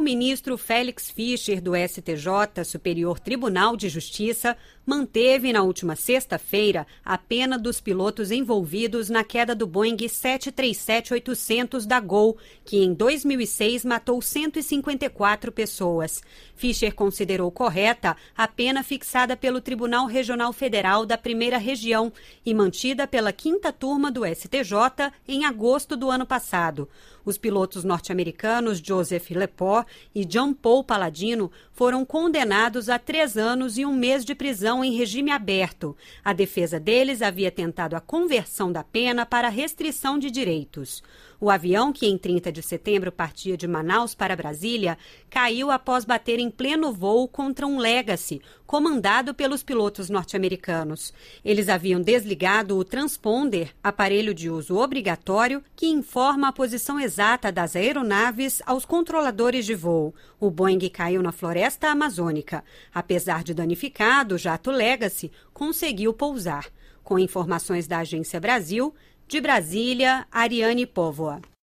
ministro Félix Fischer, do STJ, Superior Tribunal de Justiça, manteve na última sexta-feira a pena dos pilotos envolvidos na queda do Boeing 737-800 da Gol, que em 2006 matou 154 pessoas. Fischer considerou correta a pena fixada pelo Tribunal Regional Federal da Primeira Região e mantida pela 5ª Turma do STJ em agosto do ano passado. Os pilotos norte-americanos Joseph Lepore e John Paul Palladino foram condenados a 3 anos e 1 mês de prisão em regime aberto. A defesa deles havia tentado a conversão da pena para restrição de direitos. O avião, que em 30 de setembro partia de Manaus para Brasília, caiu após bater em pleno voo contra um Legacy, comandado pelos pilotos norte-americanos. Eles haviam desligado o transponder, aparelho de uso obrigatório, que informa a posição exata das aeronaves aos controladores de voo. O Boeing caiu na floresta amazônica. Apesar de danificado, o jato Legacy conseguiu pousar. Com informações da Agência Brasil, de Brasília, Ariane Póvoa.